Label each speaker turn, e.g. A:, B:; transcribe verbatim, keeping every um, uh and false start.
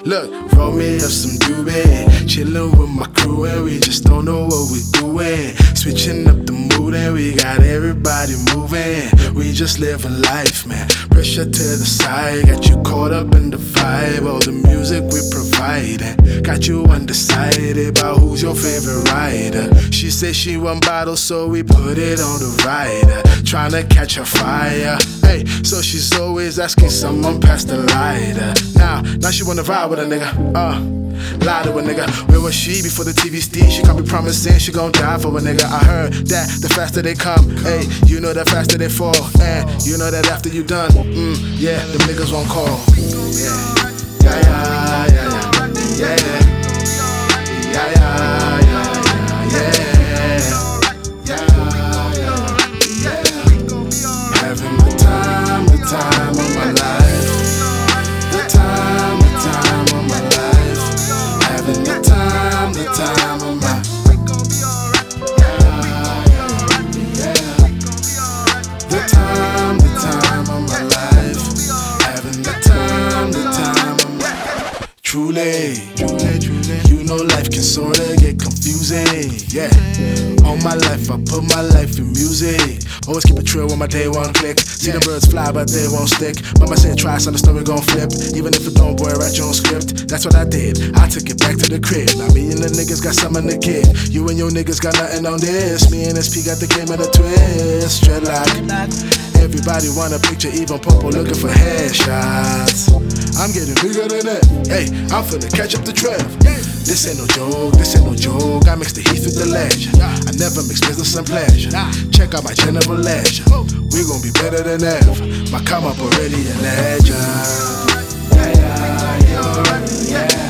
A: Look, roll me up some doobie. Chillin' with my crew and we just don't know what we doing. Switching up the mood and we got everybody moving. We just living life, man. Pressure to the side, got you caught up in the vibe. All the music we providing, got you undecided about who's your favorite rider. She said she want bottles, so we put it on the rider. Tryna catch a fire, hey. So she's always asking someone pass the lighter. Now, now she wanna ride with a nigga, uh. Lie to a nigga. Where was she before the T V stage? She can't be promising she gon' die for a nigga. I heard that the faster they come, hey, you know the faster they fall. And you know that after you done, mm, yeah, the niggas won't call. Yeah, yeah, yeah, yeah, yeah, yeah, yeah, yeah, yeah, yeah, yeah. Having the time, the time of my life. The time, the time of my life. Having the time, the time of my life. The time, the time of my life. Having the time, the time of my life. Truly, truly, truly. You know life can sorta get confusing. Yeah. All my life I put my life in music. Always keep it true when my day one click. See the birds fly but they won't stick. Mama said try, so the story gon' flip. Even if it don't, boy, write your own script. That's what I did, I took it back to the crib. Now me and the niggas got something to give. You and your niggas got nothing on this. Me and S P got the game of the twist. Dreadlock. Everybody want a picture, even Popo looking for headshots. I'm getting bigger than that. Hey, I'm finna catch up the trap. This ain't no joke, this ain't no joke. I mix the heat with the ledge. I never mix business and pleasure. Check out my general ledger. We gon' be better than ever. My come up already a legend. Yeah, yeah, yeah, yeah.